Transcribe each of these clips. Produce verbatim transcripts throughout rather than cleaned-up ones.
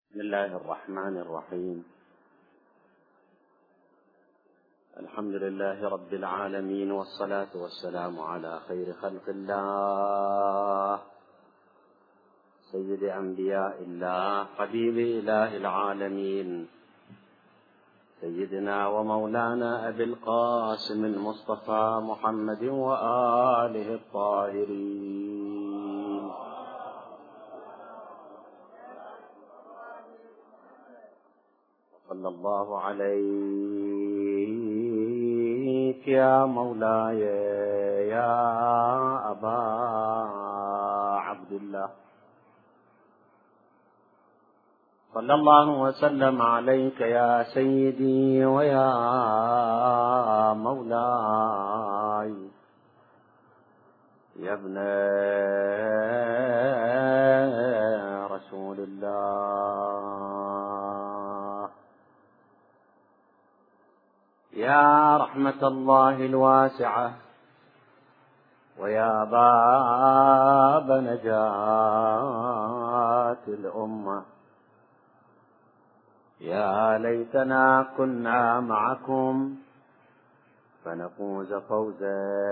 بسم الله الرحمن الرحيم. الحمد لله رب العالمين، والصلاة والسلام على خير خلق الله، سيد أنبياء الله، حبيب إله العالمين، سيدنا ومولانا أبي القاسم المصطفى محمد وآله الطاهرين. صلى الله عليك يا مولاي يا أبا عبد الله، صلى الله وسلم عليك يا سيدي ويا مولاي يا ابن رسول الله، يا رحمة الله الواسعة ويا باب نجاة الأمة، يا ليتنا كنا معكم فنفوز فوزا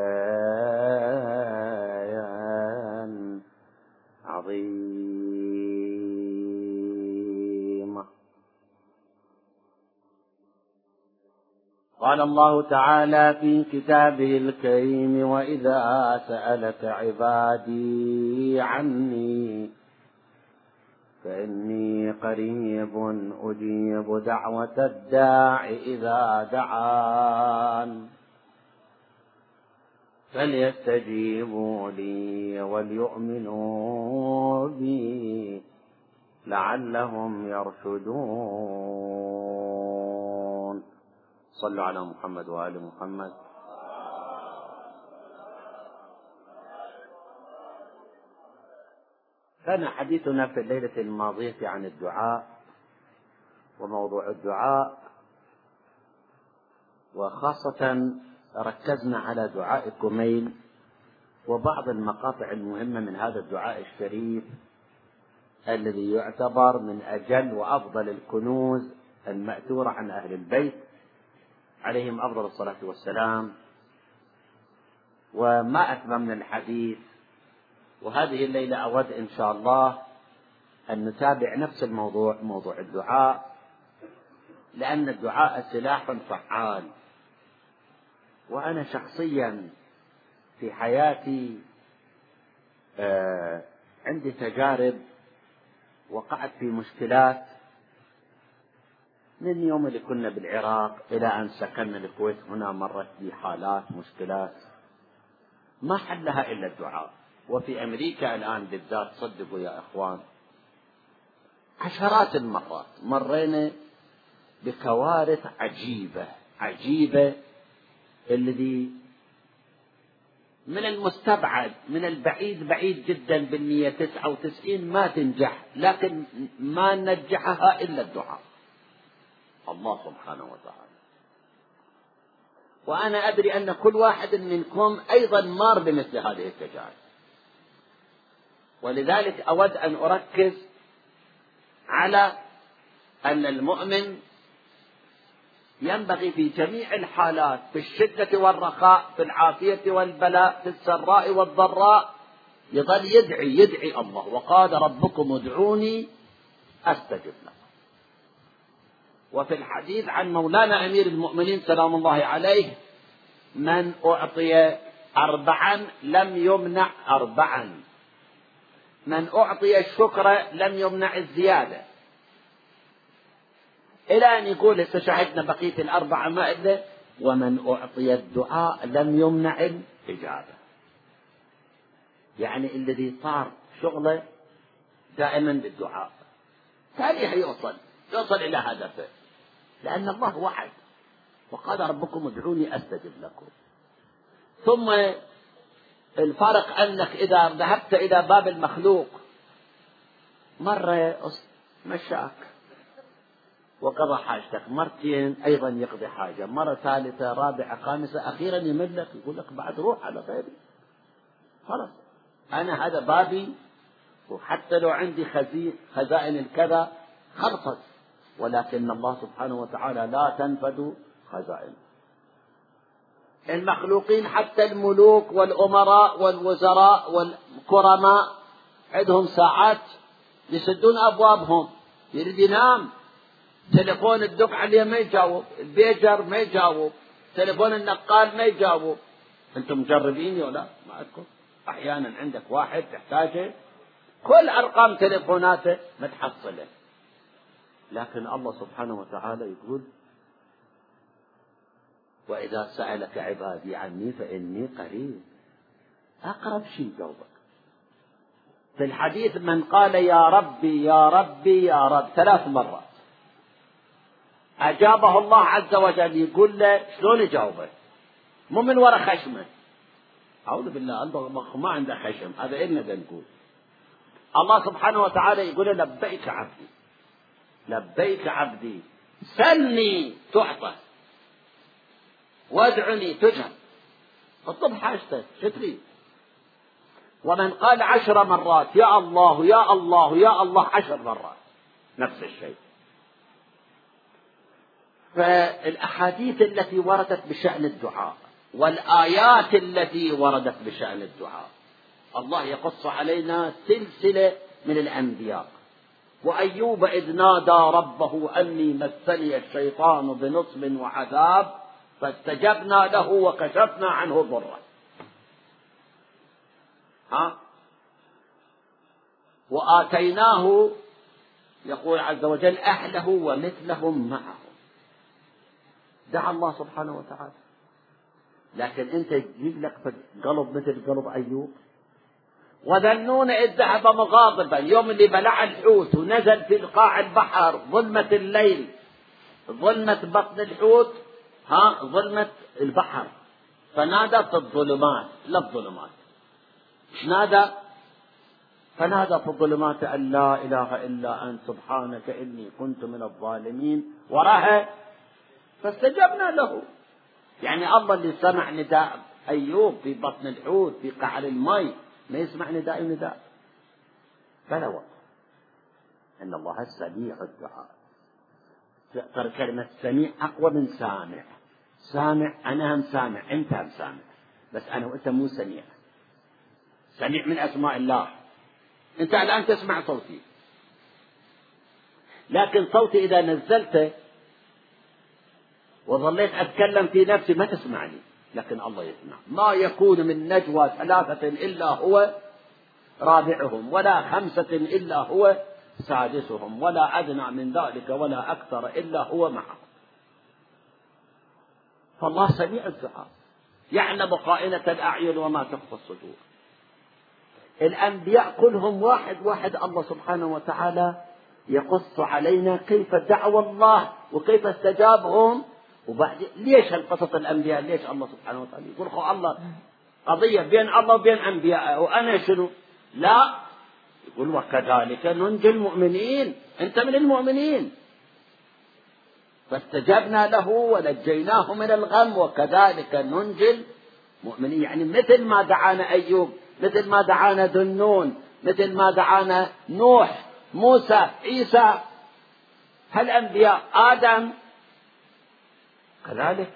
عظيما. قال الله تعالى في كتابه الكريم: وإذا سألك عبادي عني فإني قريب أجيب دعوة الداع إذا دعان، فليستجيبوا لي وليؤمنوا بي لعلهم يرشدون. صلوا على محمد وآل محمد. كان حديثنا في الليلة الماضية عن الدعاء وموضوع الدعاء، وخاصة ركزنا على دعاء كميل وبعض المقاطع المهمة من هذا الدعاء الشريف الذي يعتبر من أجل وأفضل الكنوز المأثورة عن أهل البيت عليهم أفضل الصلاة والسلام. وما أتممنا الحديث، وهذه الليلة أود إن شاء الله أن نتابع نفس الموضوع، موضوع الدعاء، لأن الدعاء سلاح فعال. وأنا شخصيا في حياتي آه عندي تجارب، وقعت في مشكلات من يوم اللي كنا بالعراق إلى أن سكننا الكويت. هنا مرت بي حالات مشكلات ما حلها إلا الدعاء. وفي أمريكا الآن بالذات، صدقوا يا إخوان، عشرات المرات مرينا بكوارث عجيبة عجيبة، الذي من المستبعد من البعيد بعيد جدا بالمية تسعة وتسعين ما تنجح، لكن ما نجحها إلا الدعاء، الله سبحانه وتعالى. وأنا أدري أن كل واحد منكم أيضا مار بمثل هذه التجارب، ولذلك أود أن أركز على أن المؤمن ينبغي في جميع الحالات، في الشدة والرخاء، في العافية والبلاء، في السراء والضراء، يظل يدعي يدعي الله. وقال ربكم ادعوني أستجب لكم. وفي الحديث عن مولانا أمير المؤمنين سلام الله عليه: من أعطي أربعا لم يمنع أربعا، من أعطي الشكر لم يمنع الزيادة، إلى أن يقول استشهدنا بقية الأربعة ما إلا: ومن أعطي الدعاء لم يمنع الإجابة. يعني الذي صار شغله دائما بالدعاء تاريخ يوصل يوصل إلى هدفه، لأن الله وعد وقال ربكم ادعوني أستجب لكم. ثم الفرق أنك إذا ذهبت إلى باب المخلوق مرة مشاك وقضى حاجتك، مرتين أيضا يقضي حاجة، مرة ثالثة رابعة خامسة، أخيرا يملك يقول لك بعد روح على غيري، خلاص أنا هذا بابي، وحتى لو عندي خزائن الكذا خلصت، ولكن الله سبحانه وتعالى لا تنفد خزائنه. المخلوقين حتى الملوك والأمراء والوزراء والكرماء عندهم ساعات يسدون أبوابهم، يريد ينام، تلفون الدق عليه ما يجاوب، البيجر ما يجاوب، تلفون النقال ما يجاوب. أنتم مجربين ولا ما عندكم؟ أحيانا عندك واحد تحتاجه كل أرقام تلفوناته متحصلة، لكن الله سبحانه وتعالى يقول وإذا سألك عبادي عني فإني قريب، أقرب شيء جوابك. في الحديث من قال يا ربي يا ربي يا رب ثلاث مرات أجابه الله عز وجل. يقول له شلون يجاوبه؟ مو من وراء خشمه، أعوذ بالله، الله ما عنده خشم، هذا إلنا بنقول. الله سبحانه وتعالى يقول له لبيك عبدي لبيك عبدي، سلني تعطى وادعني تجب، اطلب حاجتك شو تريد. ومن قال عشر مرات يا الله يا الله يا الله عشر مرات نفس الشيء. فالأحاديث التي وردت بشأن الدعاء والآيات التي وردت بشأن الدعاء، الله يقص علينا سلسلة من الأنبياء. وأيوب إذ نادى ربه أني مسني الشيطان بنصب وعذاب فاستجبنا له وكشفنا عنه ضره. ها وآتيناه يقول عز وجل أهله ومثلهم معهم. دعا الله سبحانه وتعالى، لكن أنت تجيب لك قلب مثل قلب أيوب. وذنون إذ ذهب مغاضبا يوم اللي بلع الحوت ونزل في قاع البحر ظلمة الليل، ظلمة بطن الحوت، ها ظلمة البحر، فنادى في الظلمات، لا الظلمات نادى، فنادى في الظلمات أن لا إله إلا أنت سبحانك إني كنت من الظالمين، وراها فاستجبنا له. يعني الله اللي سمع نداء أيوب في بطن الحوت في قعر الماء ما يسمع نداء النداء؟ فلا وقت أن الله سميع الدعاء. ترى كلمة سميع أقوى من سامع. سامع أنا هم سامع، أنت هم سامع، بس أنا وأنت مو سميع. سميع من أسماء الله، أنت الآن تسمع صوتي، لكن صوتي إذا نزلته وظليت أتكلم في نفسي ما تسمعني، لكن الله يسمع. ما يكون من نجوى ثلاثة إلا هو رابعهم ولا خمسة إلا هو سادسهم ولا أدنى من ذلك ولا أكثر إلا هو معهم. فالله سميع الدعاء، يعلم خائنة الأعين وما تخفى الصدور. الأنبياء كلهم واحد واحد الله سبحانه وتعالى يقص علينا كيف دعوا الله وكيف استجابهم. وبعد ليش القصص الأنبياء؟ ليش الله سبحانه وتعالى يقول خو الله قضية بين الله وبين أنبياء وأنا شنو؟ لا، يقول وكذلك ننجي المؤمنين، أنت من المؤمنين. فاستجبنا له ونجيناه من الغم وكذلك ننجي المؤمنين. يعني مثل ما دعانا أيوب، مثل ما دعانا ذنون، مثل ما دعانا نوح، موسى، عيسى، هالأنبياء، آدم، كذلك.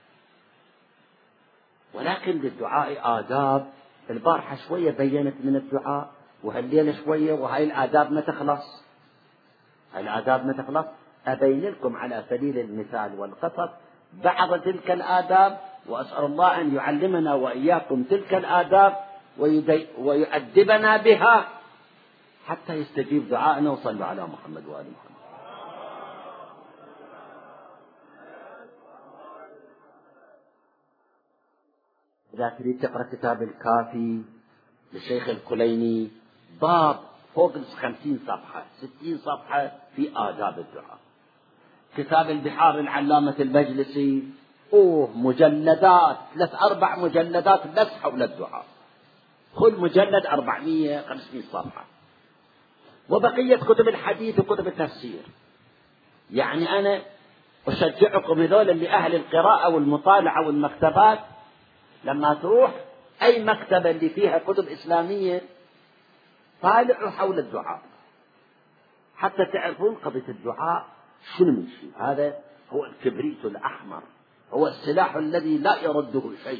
ولكن للدعاء آداب. البارحة شوية بينت من الدعاء، وهالليلة شوية، وهاي الآداب ما تخلص، هاي الآداب ما تخلص. أبين لكم على سبيل المثال والقصص بعض تلك الآداب، وأسأل الله أن يعلمنا وإياكم تلك الآداب ويؤدبنا بها حتى يستجيب دعاءنا. وصلوا على محمد وآل محمد. إذا تريد تقرأ كتاب الكافي للشيخ الكليني باب فوق خمسين صفحة ستين صفحة في آداب الدعاء. كتاب البحار العلامة المجلسي أوه مجلدات، ثلاث أربع مجلدات بس حول الدعاء، كل مجلد أربعمية خمسمية صفحة. وبقية كتب الحديث وكتب التفسير. يعني أنا أشجعكم هذول اللي أهل القراءة والمطالعة والمكتبات، لما تروح أي مكتبة اللي فيها كتب إسلامية طالعوا حول الدعاء، حتى تعرفون قضية الدعاء شنو من شيء. هذا هو الكبريت الأحمر، هو السلاح الذي لا يرده شيء.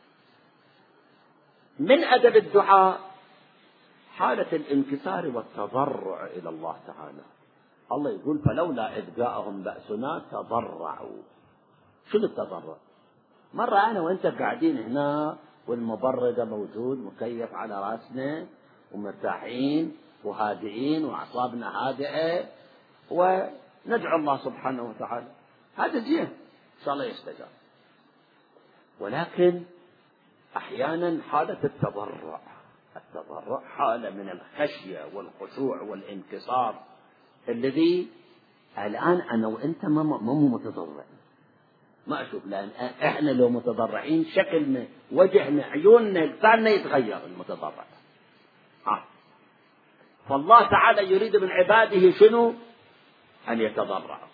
من أدب الدعاء حالة الانكسار والتضرع إلى الله تعالى. الله يقول فلولا إذ جاءهم بأسنا تضرعوا. شنو التضرع؟ مرة أنا وأنت قاعدين هنا والمبرد موجود مكيف على رأسنا ومرتاحين وهادئين وأعصابنا هادئة وندعو الله سبحانه وتعالى، هذا زين إن شاء الله يستجاب. ولكن أحيانا حالة التضرع، التضرع حالة من الخشية والخشوع والانكسار الذي الآن أنا وأنت ما مو متضرع، ما أشوف، لأن إحنا لو متضرعين شكلنا وجهنا عيوننا لساننا يتغير المتضرع. آه. فالله تعالى يريد من عباده شنو؟ أن يتضرعوا.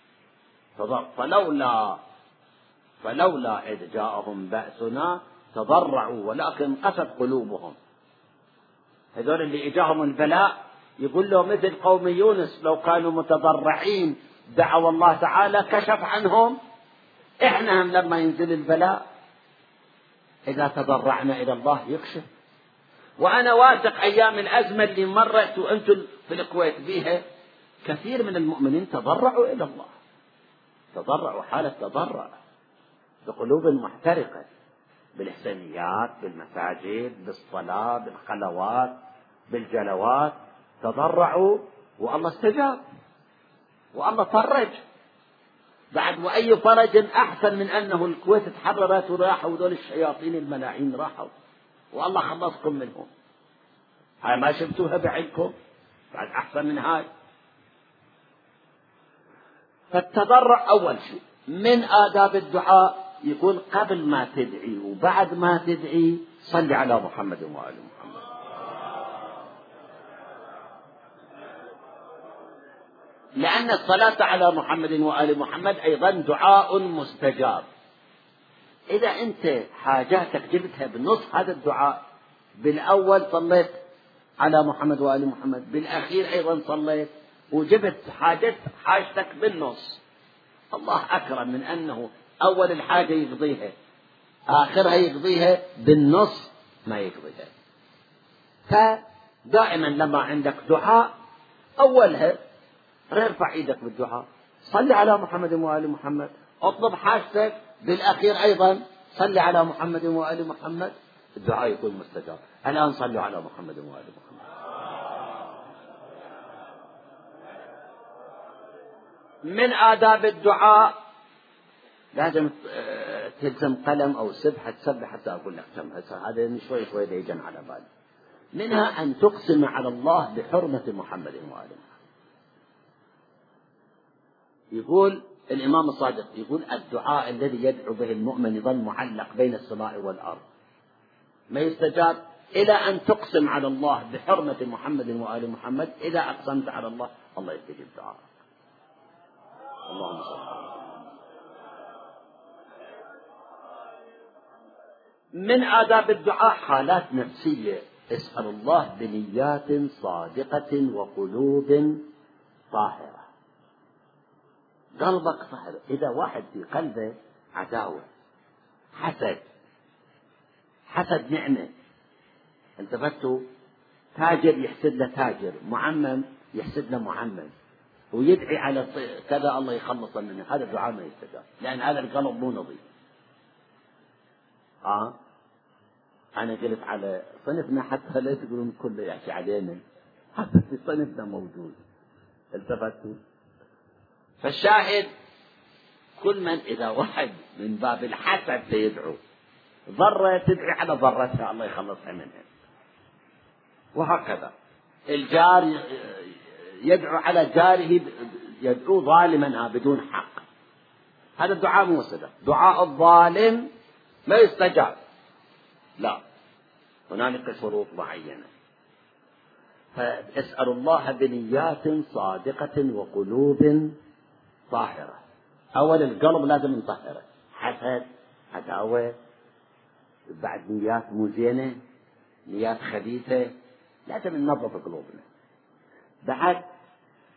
فلولا فلولا إذ جاءهم بأسنا تضرعوا ولكن قست قلوبهم. هذول اللي إجاهم البلاء يقول له مثل قوم يونس لو كانوا متضرعين دعوا الله تعالى كشف عنهم. إحنا هم لما ينزل البلاء إذا تضرعنا إلى الله يكشف. وأنا واثق أيام الأزمة اللي مرت وأنتم في الكويت بيها كثير من المؤمنين تضرعوا إلى الله، تضرعوا حالة تضرع بقلوب محترقة، بالإحسانيات، بالمساجد، بالصلاة، بالخلوات، بالجلوات، تضرعوا والله استجاب والله فرج. بعد وأي فرج أحسن من أنه الكويت تحررت وراحوا ذول الشياطين الملاعين راحوا والله خلصكم منهم. هاي ما شفتوها بعينكم؟ بعد أحسن من هاي. فالتضرع أول شيء من آداب الدعاء. يقول قبل ما تدعي وبعد ما تدعي صل على محمد وآل محمد. لأن الصلاة على محمد وآل محمد أيضا دعاء مستجاب. إذا أنت حاجاتك جبتها بنص هذا الدعاء، بالأول صليت على محمد وآل محمد، بالأخير أيضا صليت وجبت حاجت حاجتك بالنص، الله أكرم من أنه أول الحاجة يقضيها آخرها يقضيها بالنص ما يقضيها. فدائما لما عندك دعاء أولها ارفع ايدك بالدعاء، صل على محمد وآل محمد، اطلب حاجتك، بالأخير أيضا صل على محمد وآل محمد، الدعاء يكون مستجاب. الآن صلوا على محمد وآل محمد. من آداب الدعاء لازم تلزم قلم أو سبحة تسبح حتى أقول لك كم، هذا شوي شوي يجن على بالي. منها أن تقسم على الله بحرمة محمد وآل محمد. يقول الإمام الصادق يقول الدعاء الذي يدعو به المؤمن يظل معلق بين السماء والأرض ما يستجاب إلى أن تقسم على الله بحرمة محمد وآل محمد. إذا أقسمت على الله الله يستجيب دعاءك. اللهم صل على محمد. من آداب الدعاء حالات نفسية. اسأل الله بنيات صادقة وقلوب طاهرة. قلبك طاهر. إذا واحد في قلبه عداوة، حسد، حسد نعمة، انتبهتوا؟ تاجر يحسد له تاجر، معمم يحسد له معمم، ويدعي على كذا الله يخلص منه، هذا الدعاء ما يستجاب، لأن هذا القلب مو نظيف. آه أنا قلت على صنفنا حتى لا تقولون كله يحكي علينا، حتى في صنفنا موجود، التفتوا؟ فالشاهد كل من إذا واحد من باب الحسد سيدعو ضرة تدعي على ضرتها الله يخلصها منها، وهكذا الجار يدعو على جاره، يدعو ظالما بدون حق، هذا الدعاء مو صدق. دعاء الظالم ما يستجاب، لا، هنالك شروط معينة. فاسأل الله بنيات صادقة وقلوب طاهرة. أول القلب لازم نطهره، حسد، عداوة، بعد نيات مو زينة، نيات خبيثة، لازم ننظف قلوبنا. بعد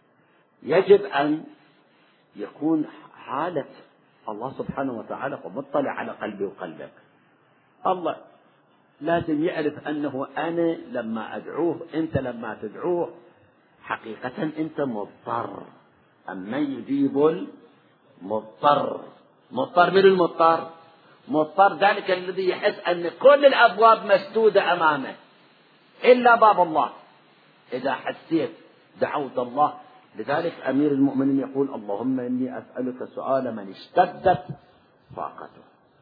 يجب أن يكون حالة الله سبحانه وتعالى مطلع على قلبي وقلبك. الله لازم يعرف أنه أنا لما أدعوه، أنت لما تدعوه حقيقة أنت مضطر. أما يجيب المضطر، مضطر من المضطر؟ مضطر ذلك الذي يحس أن كل الأبواب مسدودة أمامه إلا باب الله. إذا حسيت دعوت الله. لذلك أمير المؤمنين يقول اللهم إني أسألك سؤال من اشتدت طاقته.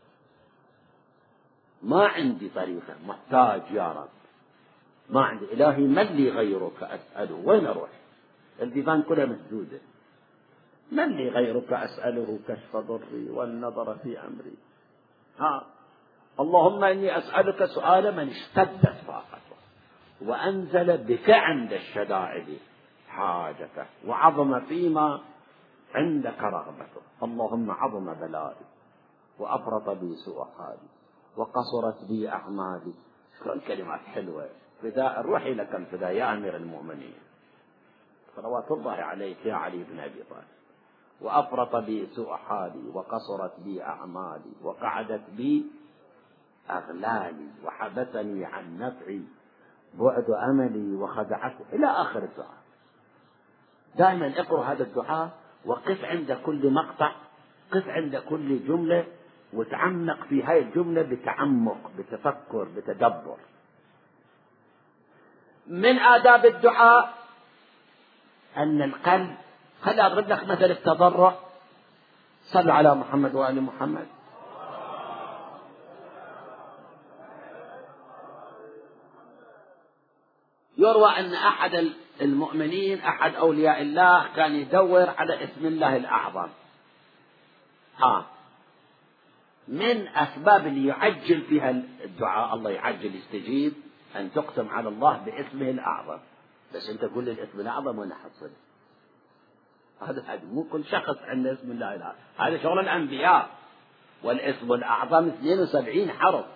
ما عندي طريقة، محتاج يا رب، ما عندي إلهي، من لي غيرك أسأله؟ وين أروح؟ البيبان كلها مسدودة. من لي غيرك أسأله كشف ضري والنظر في أمري. ها اللهم إني أسألك سؤال من اشتدت طاقته وأنزل بك عند الشدائد حاجته وعظم فيما عندك رغبته. اللهم عظم بلائي وأفرط بي سوء حالي وقصرت بي أعمالي. شلون كلمات حلوة. فداء الروح لكم فداء يا أمير المؤمنين صلوات الله عليك يا علي بن أبي طالب. وأفرط بي سوء حالي وقصرت بي أعمالي وقعدت بي أغلالي وحبسني عن نفعي بعد أملي وخدعت إلى آخر الدعاء. دائما اقرأ هذا الدعاء وقف عند كل مقطع، قف عند كل جملة وتعمق في هاي الجملة بتعمق بتفكر بتدبر. من آداب الدعاء أن القلب، خلي أضرب لك مثل التضرع. صل على محمد وآل محمد. يروى أن أحد المؤمنين أحد أولياء الله كان يدور على اسم الله الأعظم. ها من أسباب اللي يعجل فيها الدعاء، الله يعجل يستجيب، أن تقسم على الله باسمه الأعظم. بس أنت تقول الاسم الأعظم وأنا حصل هذا هذا مو كل شخص عنده اسم الله الأعظم. هذا شغل الأنبياء. والاسم الأعظم اثنين وسبعين حرف.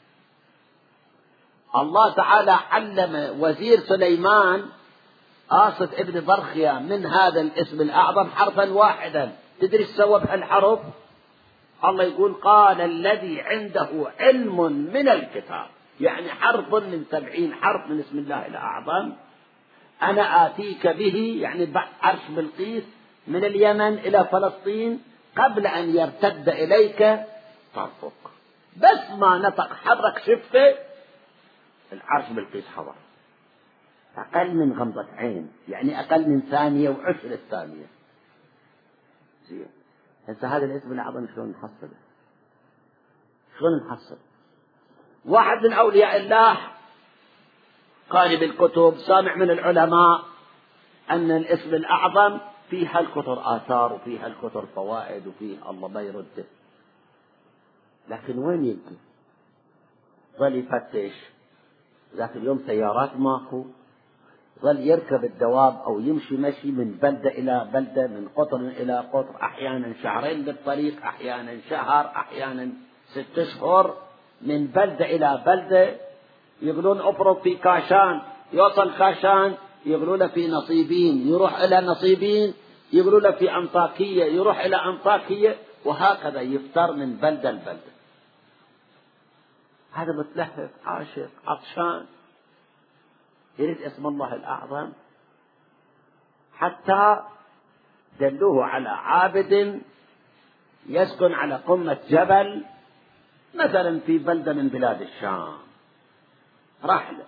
الله تعالى علم وزير سليمان آصف ابن برخيا من هذا الاسم الأعظم حرفا واحدا. تدري ايش سوى بهالحرف؟ الله يقول قال الذي عنده علم من الكتاب، يعني حرف من سبعين حرف من اسم الله الأعظم. أنا آتيك به، يعني عرش بلقيس من اليمن إلى فلسطين قبل أن يرتد إليك طرفك. بس ما نطق حرك شفته العرش بلقيس حضر. أقل من غمضة عين، يعني أقل من ثانية وعشر الثانية. زين هسه هذا الاسم الأعظم شلون نحصله؟ شلون نحصل؟ واحد من أولياء الله قارئ بالكتب سامع من العلماء أن الاسم الأعظم فيه هالكثر آثار وفيه هالكثر فوائد وفيه الله ما يرده. لكن وين يجي؟ ظل يفتش. ذاك اليوم سيارات ماكو، ظل يركب الدواب أو يمشي مشي من بلدة إلى بلدة، من قطر إلى قطر، أحيانا شهرين بالطريق، أحيانا شهر، أحيانا ست أشهر، من بلدة إلى بلدة. يقولون أفرض في كاشان، يوصل كاشان يقولون له في نصيبين، يروح إلى نصيبين يقولون له في أنطاكية، يروح إلى أنطاكية، وهكذا يفتر من بلدة لبلدة. هذا متلهف عاشق عطشان يريد اسم الله الأعظم. حتى دلوه على عابد يسكن على قمة جبل مثلا في بلدة من بلاد الشام. رحلة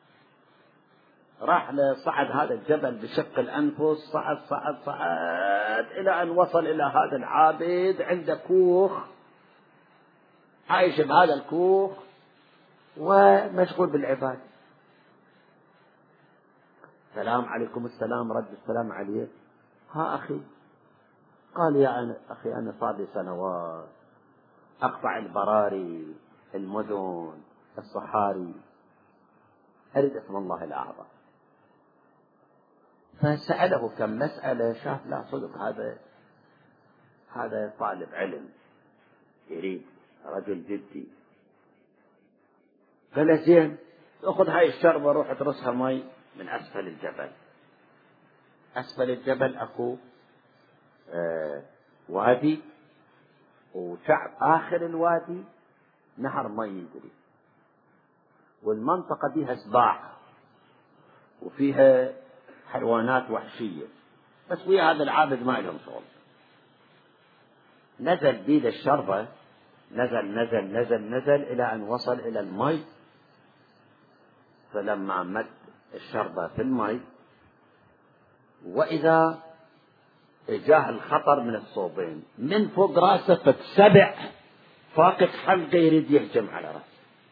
رحلة صعد هذا الجبل بشق الأنفس، صعد صعد صعد إلى أن وصل إلى هذا العابد عنده كوخ، عايش بهذا الكوخ ومشغول بالعبادة. السلام عليكم. السلام رد السلام عليك. ها أخي. قال يا أنا أخي أنا صار لي سنوات أقطع البراري المدن الصحاري، أريد اسم الله الأعظم. فسأله كم مسألة، شاف لا صدق هذا هذا طالب علم يريد رجل جدي. قال زين أخذ هاي الشربة روح ترسها مي من أسفل الجبل. أسفل الجبل أكو آه وادي، وشعب آخر الوادي نهر ما يجري، والمنطقة فيها سباع وفيها حيوانات وحشية، بس ويا هذا العابد ما لهم شغل. نزل بيد الشربة، نزل نزل نزل نزل إلى أن وصل إلى المي، فلما مد الشربة في المي وإذا جاء الخطر من الصوبين، من فوق راسه فسبع فاقد حلقه يريد يهجم على راسه،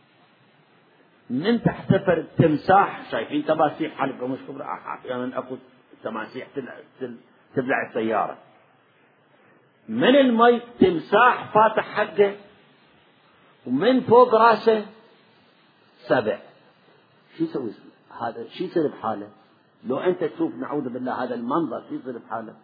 من تحت فرد تمساح، شايفين تماسيح حلقه مش كبرى، يعني اكو تماسيح تبلع السياره، من المي تمساح فاتح حقه، ومن فوق راسه سبع. شو يسوي هذا؟ شو يصير بحاله؟ لو انت تشوف نعوذ بالله هذا المنظر شو يصير بحاله؟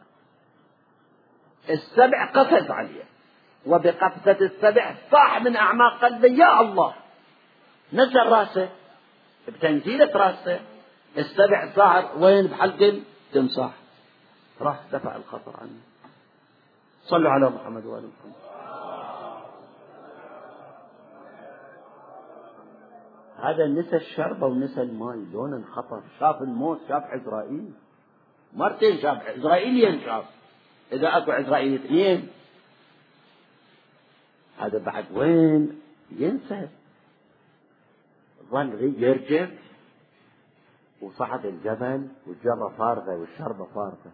السبع قفز عليه، وبقفزة السبع صاح من أعماق قلبه يا الله، نزل راسه بتنزيلة راسه، السبع صار وين؟ بحلق التمساح، راح دفع الخطر عنه. صلوا على محمد وآل محمد. هذا نسى الشربة ونسى الماء، لون انخطر، شاف الموت، شاف عزرائيل مرتين، شاف عزرائيلين، شاف إذا أكو عزرائيل اثنين، هذا بعد وين ينسى؟ ظل يرجع وصعد الجبل والجرة فارغة والشربة فارغة.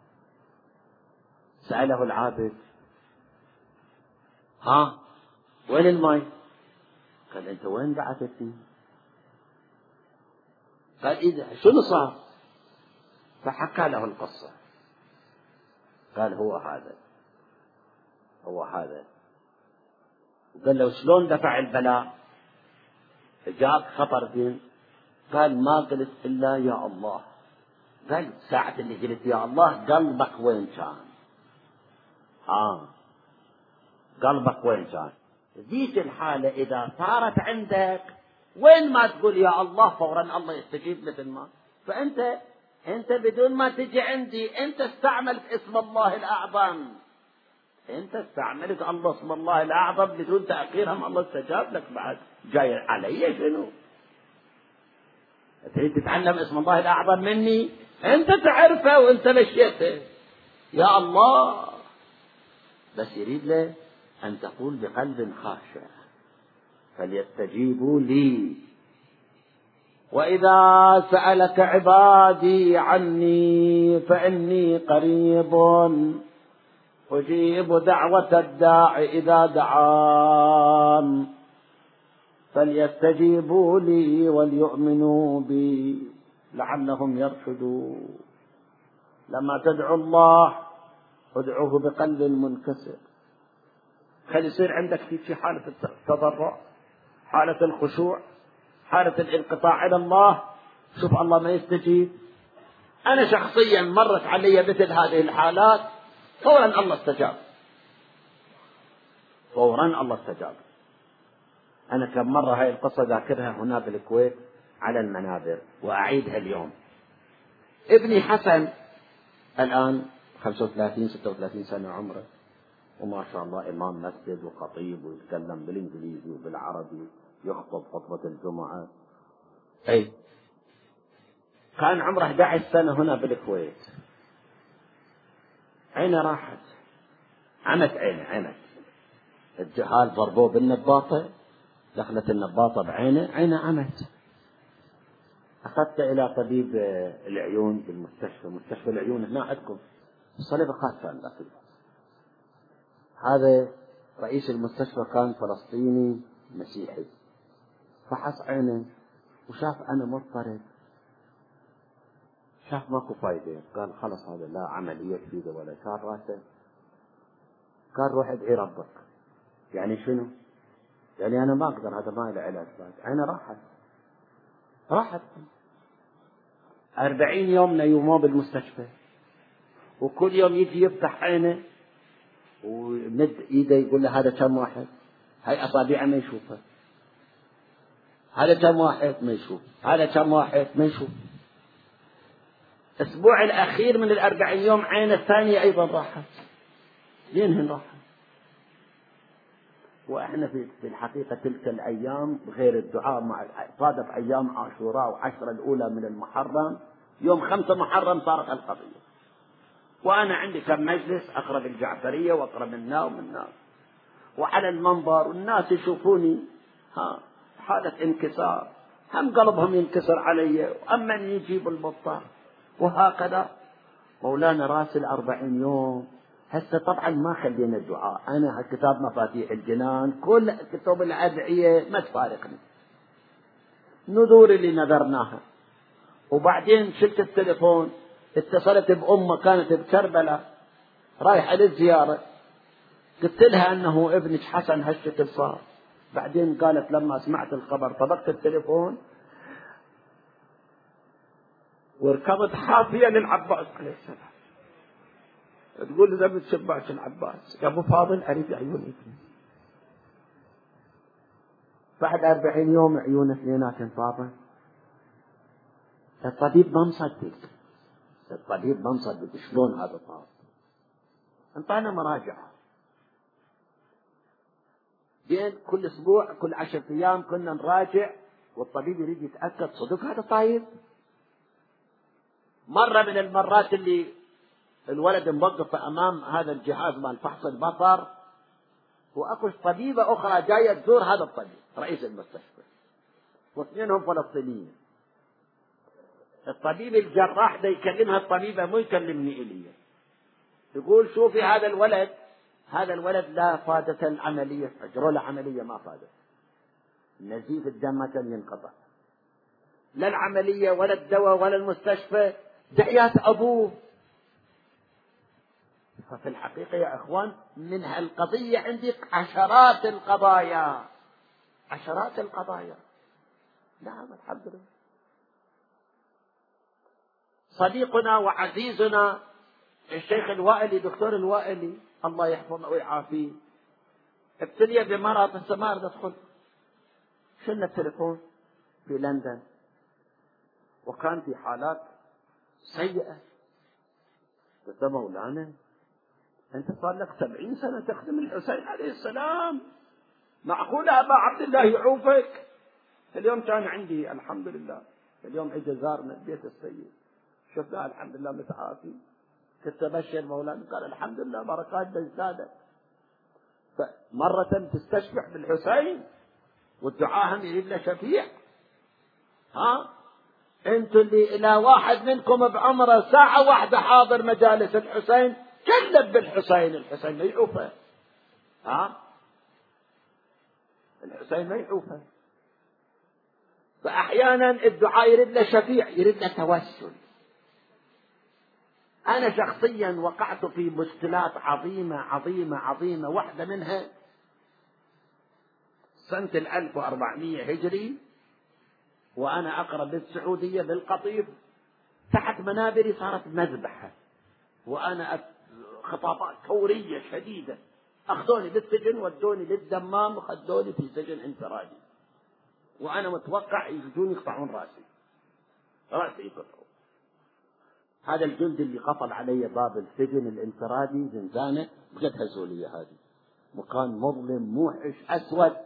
سأله العابد ها وين الماء؟ قال أنت وين بعثتني؟ قال إذا شنو صار؟ فحكى له القصة، قال هو هذا هو هذا وقال له شلون دفع البلاء؟ جاءك خطر دين؟ قال ما قلت إلا يا الله. قال ساعة اللي قلت يا الله قلبك وين كان؟ آه قلبك وين كان؟ ذيك الحالة إذا صارت عندك وين ما تقول يا الله فورا الله يستجيب مثل ما. فأنت أنت بدون ما تجي عندي أنت استعملت اسم الله الأعظم، أنت استعملت الله اسم الله الأعظم بدون تأخير، هم الله استجاب لك. بعد جاي علي شنو؟ تريد تتعلم اسم الله الأعظم مني؟ أنت تعرفه وأنت مشيته يا الله، بس يريد له أن تقول بقلب خاشع فليستجيبوا لي. وإذا سألك عبادي عني فإني قريب أجيب دعوة الداع إذا دعان فليستجيبوا لي وليؤمنوا بي لعلهم يرشدون. لما تدعو الله ادعوه بقلب منكسر، خلي يصير عندك في حالة التضرع، حالة الخشوع، حالة الانقطاع إلى الله. شوف الله ما يستجيب. أنا شخصيا مرت علي مثل هذه الحالات، فورا الله استجاب، فورا الله استجاب. أنا كم مرة هاي القصة ذاكرها هنا بالكويت على المنابر وأعيدها اليوم. ابني حسن الآن خمسة وثلاثين ستة وثلاثين سنة عمره، وما شاء الله إمام مسجد وخطيب ويتكلم بالإنجليزي وبالعربي، يخطب خطبة الجمعة. أي كان عمره أحد عشر سنة هنا بالكويت، عينه راحت، عمت عينه، عمت الجهال ضربوه بالنباطة، دخلت النباطة بعينه، عينه عمت. أخذته إلى طبيب العيون بالمستشفى، مستشفى العيون هنا عندكم الصليب خاصة عندكم. هذا رئيس المستشفى كان فلسطيني مسيحي، فحص عينه وشاف أنا مضطرب، شاف ماكو فايدة، قال خلص هذا لا عملية تفيده ولا شار راسه. قال روح ادعي ربك. يعني شنو؟ يعني أنا ما أقدر، هذا ما له علاج بعد. عينه راحت راحت أربعين يوم نيوموه بالمستشفى، وكل يوم يجي يفتح عينه ومد ايده يقول له هذا كم واحد، هاي أصابعه ما يشوفها، هذا كم واحد ما يشوف، هذا كم واحد ما يشوف. الأسبوع الأخير من الأربعين يوم عين الثانية أيضا راحت، ينهن راحت. وإحنا في الحقيقة تلك الأيام غير الدعاء مع صادف أيام عاشوراء وعشرة الأولى من المحرم، يوم خمسة محرم صارت القضية. وأنا عندي كم مجلس أقرب الجعفرية وأقرب الناو من الناس، وعلى المنبر والناس يشوفوني ها حالة انكسار، هم قلبهم ينكسر علي وأما يجيب المضطر. وهكذا مولانا راسل أربعين يوم. هسه طبعا ما خلينا الدعاء، أنا كتاب مفاتيح الجنان كل كتب الأدعية ما تفارقني، نذور اللي نذرناها. وبعدين شلت التليفون، اتصلت بأمه كانت بكربلاء رايحة للزيارة، قلت لها أنه ابنك حسن هالشكل صار. بعدين قالت لما سمعت الخبر طبقت التليفون وركضت حافية للعباس عليه السلام، تقول له ذبت شباك العباس يا أبو فاضل أريد عيون ابني. بعد أربعين يوم عيون اثنينات انفاضت. الطبيب ما مصدق، الطبيب ما مصدق شلون هذا صار. انطانا مراجعة بين كل أسبوع كل عشر أيام كنا نراجع، والطبيب يريد يتأكد صدق هذا طاير. مرة من المرات اللي الولد موقف أمام هذا الجهاز مال فحص البصر، وأكو طبيبة أخرى جاية تزور هذا الطبيب رئيس المستشفى، واثنينهم فلسطينيين. الطبيب الجراح ده يكلمها الطبيبة مو يكلمني إلي، يقول شوفي هذا الولد، هذا الولد لا فادة العملية، أجروا له عملية ما فادت، نزيف الدم كان ينقطع، لا العملية ولا الدواء ولا المستشفى، دعيات أبوه. ففي الحقيقة يا أخوان من هالقضية عندي عشرات القضايا، عشرات القضايا. نعم الحمد لله. صديقنا وعزيزنا الشيخ الوائلي دكتور الوائلي الله يحفظه ويعافيه ابتلي بمرض السمار تدخل، شلنا التليفون في لندن وكان في حالات سيئة. قلت مولانا أنت صار لك سبعين سنة تخدم الحسين عليه السلام، معقول أبا عبد الله يعوفك؟ اليوم كان عندي الحمد لله، اليوم اجى زارنا بيت السيد، شفناه الحمد لله متعافي، كنت أبشر مولانا قال الحمد لله بركات بزدادك. فمرة تستشفع بالحسين والدعاء هم يريد له شفيع. ها انتوا اللي الى واحد منكم بعمره ساعة واحدة حاضر مجالس الحسين كلب بالحسين، الحسين ما يعوفه، ها الحسين ما يعوفه. فأحيانا الدعاء يريد له شفيع، يريد له توسل. أنا شخصيا وقعت في مشكلات عظيمة عظيمة عظيمة، واحدة منها سنة الألف وأربعمائة هجري وأنا أقرب للسعودية بالقطيف، تحت منابري صارت مذبحة، وأنا خطابات ثورية شديدة، أخذوني بالسجن ودوني للدمام وخدوني في سجن انفرادي، وأنا متوقع يجون يقطعون رأسي، رأسي يقطعون. هذا الجندي اللي قفل علي باب السجن الانفرادي زنزانة بقد هزولية، هذه مكان مظلم موحش أسود.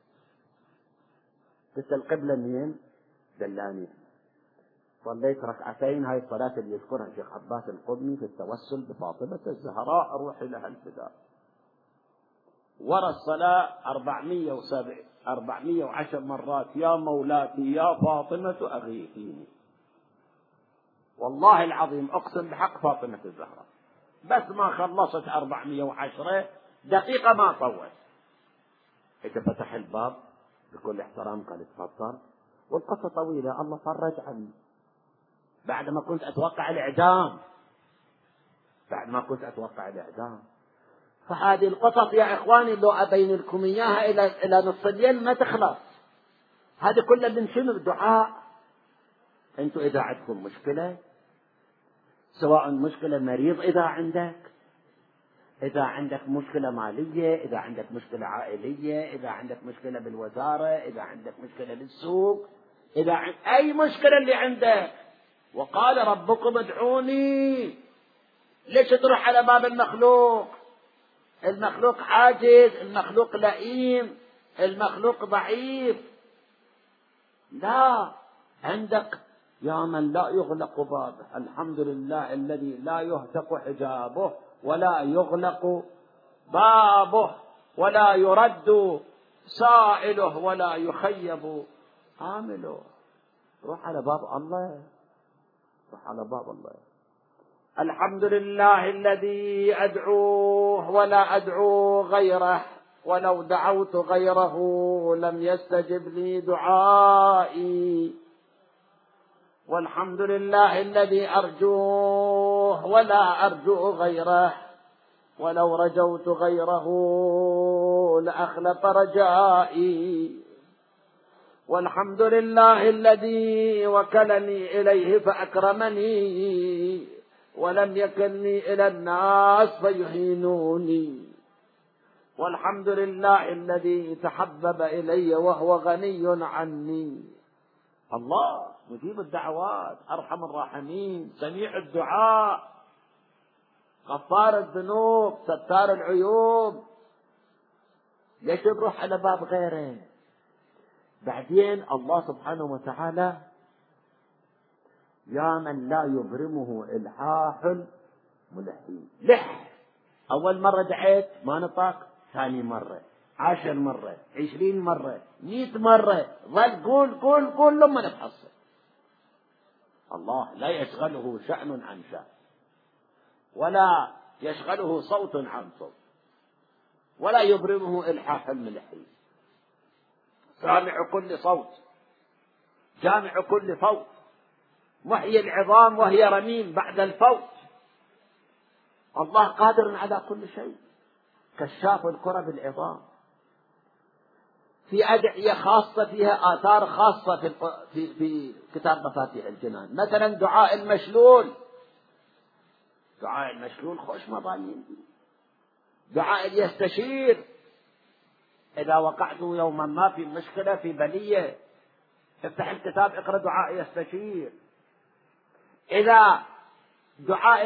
قلت القبلة مين؟ دلاني. صليت ركعتين، هاي الصلاة اللي يذكرها الشيخ عباس القضني في التوسل بفاطمة الزهراء أروح لها الفداء. ورا الصلاة أربعمائة وسبع أربعمائة وعشر مرات يا مولاتي يا فاطمة أغيثيني. والله العظيم أقسم بحق فاطمة الزهراء بس ما خلصت أربعمائة وعشرة دقيقة ما طول، إذا فتح الباب بكل احترام قال تفضل، والقصة طويلة. الله فرج عني بعد ما كنت أتوقع الإعدام، بعد ما كنت أتوقع الإعدام. فهذه القصص يا إخواني لو أبين لكم إياها إلى إلى نصف الليل ما تخلص. هذه كلها من شنو؟ الدعاء. أنتوا إذا عندكم مشكلة، سواء مشكلة مريض إذا عندك، إذا عندك مشكلة مالية، إذا عندك مشكلة عائلية، إذا عندك مشكلة بالوزارة، إذا عندك مشكلة بالسوق، إذا عند أي مشكلة اللي عندك وقال ربكم ادعوني. ليش تروح على باب المخلوق؟ المخلوق عاجز، المخلوق لئيم، المخلوق ضعيف. لا، عندك يا من لا يغلق بابه، الحمد لله الذي لا يهتك حجابه ولا يغلق بابه ولا يرد سائله ولا يخيب عامله. روح على باب الله، روح على باب الله. الحمد لله الذي أدعوه ولا أدعو غيره، ولو دعوت غيره لم يستجب لي دعائي. والحمد لله الذي أرجوه ولا أرجو غيره، ولو رجوت غيره لأخلف رجائي. والحمد لله الذي وكلني إليه فأكرمني، ولم يكلني إلى الناس فيهينوني. والحمد لله الذي تحبب إلي وهو غني عني. الله مجيب الدعوات، أرحم الراحمين، سميع الدعاء، غفار الذنوب، ستار العيوب. ليش نروح على باب غيره؟ بعدين الله سبحانه وتعالى يا من لا يبرمه إلحاح ملحين. لح أول مرة دعيت ما نطق، ثاني مرة، عشر مرة، عشرين مرة، مئة مرة، ظل قول قول قول لما نتحصل. الله لا يشغله شأن عن شأن، ولا يشغله صوت عن صوت، ولا يبرمه إلحاح الملحين. سامع كل صوت، جامع كل فوت، محيي العظام وهي رميم بعد الفوت. الله قادر على كل شيء، كشاف الكرب العظام. في أدعية خاصة فيها آثار خاصة في, في, في كتاب مفاتيح الجنان. مثلا دعاء المشلول، دعاء المشلول خوش مضايين. دعاء يستشير، إذا وقعت يوما ما في مشكلة في بلية افتح الكتاب اقرأ دعاء يستشير. إذا دعاء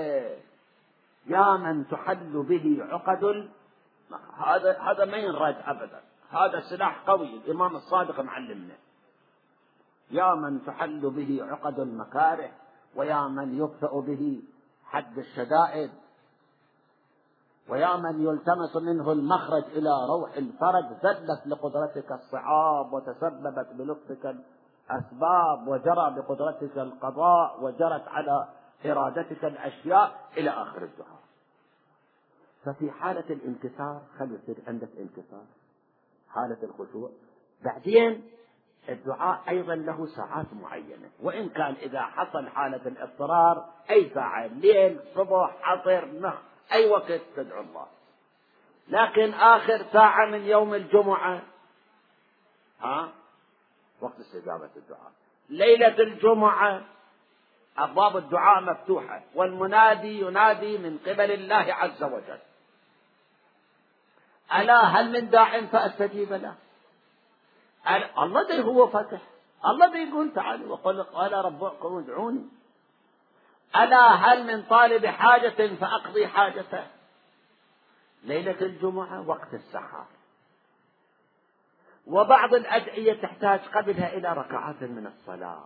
يا من تحل به عقد، هذا هذا ما ينرد أبدا، هذا سلاح قوي الإمام الصادق معلمنا. يا من تحل به عقد المكاره، ويا من يطفئ به حد الشدائد، ويا من يلتمس منه المخرج إلى روح الفرج. زلت لقدرتك الصعاب وتسببت بلطفك الأسباب، وجرى بقدرتك القضاء، وجرت على إرادتك الأشياء إلى آخر الدعاء. ففي حالة الانكسار خلي يصير عندك انكسار، حالة الخشوع. بعدين الدعاء أيضا له ساعات معينة، وإن كان إذا حصل حالة الاضطرار أي ساعة، ليل صبح عصر نهر أي وقت تدعو الله. لكن آخر ساعة من يوم الجمعة ها وقت استجابة الدعاء. ليلة الجمعة أبواب الدعاء مفتوحة، والمنادي ينادي من قبل الله عز وجل: ألا هل من داع فأستجيب له. الله ده هو فتح، الله ده يقول تعالوا وقل قال ربكم ادعوني. ألا هل من طالب حاجة فأقضي حاجته. ليلة الجمعة وقت السحر. وبعض الأدعية تحتاج قبلها إلى ركعات من الصلاة،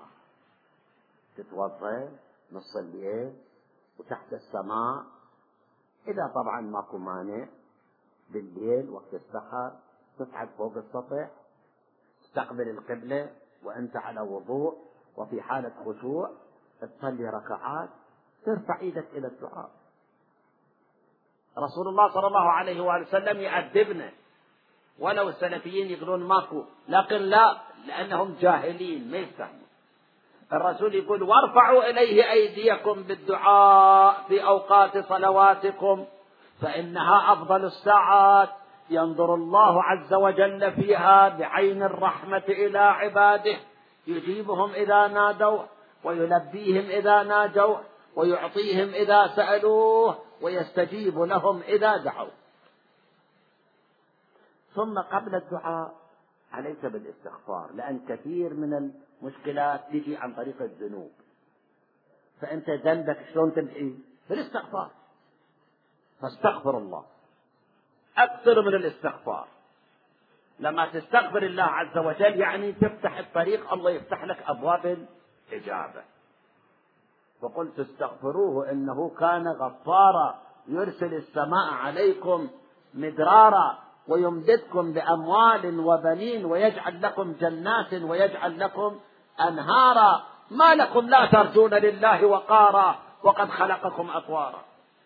تتوضأ نص الليل وتحت السماء، إذا طبعا ماكو مانع بالليل وقت السحر تصعد فوق السطح، تستقبل القبلة وأنت على وضوء وفي حالة خشوع، تصلي ركعات، ترفع ايدك إلى الدعاء. رسول الله صلى الله عليه وآله وسلم يأدبنا، ولو السلفيين يقولون ماكو، لكن لا، لأنهم جاهلين ما يفهمون. الرسول يقول: وارفعوا إليه أيديكم بالدعاء في أوقات صلواتكم، فإنها أفضل الساعات ينظر الله عز وجل فيها بعين الرحمة إلى عباده، يجيبهم إذا نادوه، ويلبيهم إذا ناجوه، ويعطيهم إذا سألوه، ويستجيب لهم إذا دعوا. ثم قبل الدعاء عليك بالاستغفار، لأن كثير من المشكلات تجي عن طريق الذنوب. فأنت ذنبك شلون تمحيه؟ بالاستغفار. فاستغفر الله، أكثر من الاستغفار. لما تستغفر الله عز وجل يعني تفتح الطريق، الله يفتح لك أبواب الإجابة. فقلت استغفروه إنه كان غفارا يرسل السماء عليكم مدرارا ويمددكم بأموال وبنين ويجعل لكم جنات ويجعل لكم أنهارا ما لكم لا ترجون لله وقارا وقد خلقكم أطوارا.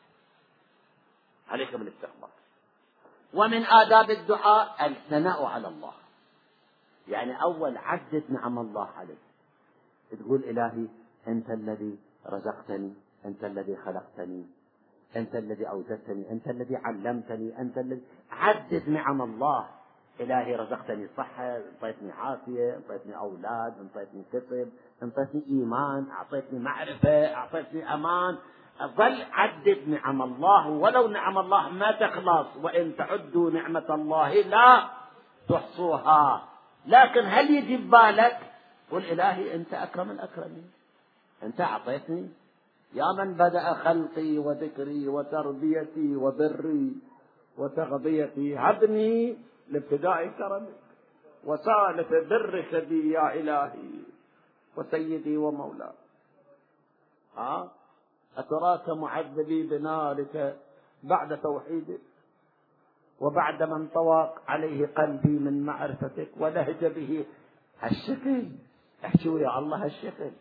عليكم بالاستغفار. ومن آداب الدعاء الثناء على الله، يعني أول عدد نعم الله عليك، تقول إلهي أنت الذي رزقتني، أنت الذي خلقتني، أنت الذي أوجدتني، أنت الذي علمتني، أنت الذي عدد نعم الله. إلهي رزقتني صحة، أعطيتني عافية، أعطيتني أولاد، أعطيتني كسب، أعطيتني إيمان، أعطيتني معرفة، أعطيتني أمان. ظل عدد نعم الله، ولو نعم الله ما تخلص، وإن تعدوا نعمة الله لا تحصوها. لكن هل يجي ببالك قل إلهي أنت أكرم الأكرمين، أنت أعطيتني، يا من بدأ خلقي وذكري وتربيتي وبري وتغذيتي، هبني لابتداء كرمك وسالف برك بي يا إلهي وسيدي ومولاي. ها أتراك معذبي بنارك بعد توحيدك وبعد من طوى عليه قلبي من معرفتك ولهج به هالشكل. احكوا يا الله هالشكل